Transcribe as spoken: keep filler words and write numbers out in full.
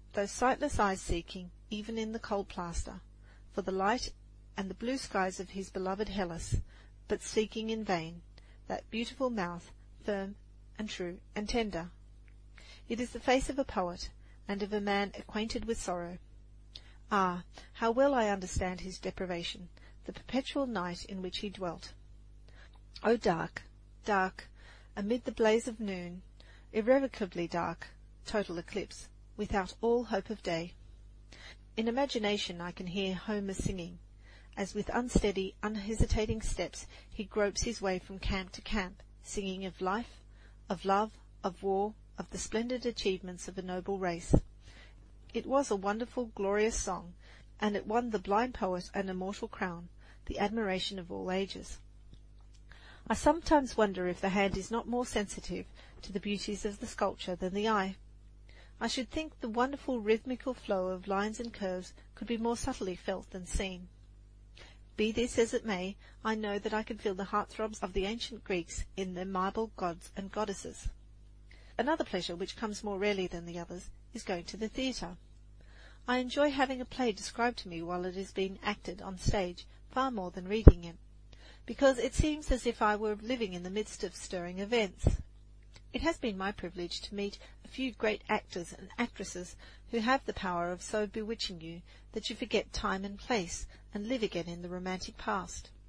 those sightless eyes seeking, even in the cold plaster, for the light and the blue skies of his beloved Hellas, but seeking in vain that beautiful mouth, firm and true and tender. It is the face of a poet, and of a man acquainted with sorrow. Ah, how well I understand his deprivation, the perpetual night in which he dwelt. O dark, dark, amid the blaze of noon, irrevocably dark, total eclipse, without all hope of day. In imagination I can hear Homer singing, as with unsteady, unhesitating steps he gropes his way from camp to camp, singing of life, of love, of war, of the splendid achievements of a noble race. It was a wonderful, glorious song, and it won the blind poet an immortal crown, the admiration of all ages. I sometimes wonder if the hand is not more sensitive to the beauties of the sculpture than the eye. I should think the wonderful rhythmical flow of lines and curves could be more subtly felt than seen. Be this as it may, I know that I can feel the heart-throbs of the ancient Greeks in their marble gods and goddesses. Another pleasure, which comes more rarely than the others, is going to the theatre. I enjoy having a play described to me while it is being acted on stage far more than reading it, because it seems as if I were living in the midst of stirring events. It has been my privilege to meet a few great actors and actresses who have the power of so bewitching you that you forget time and place and live again in the romantic past.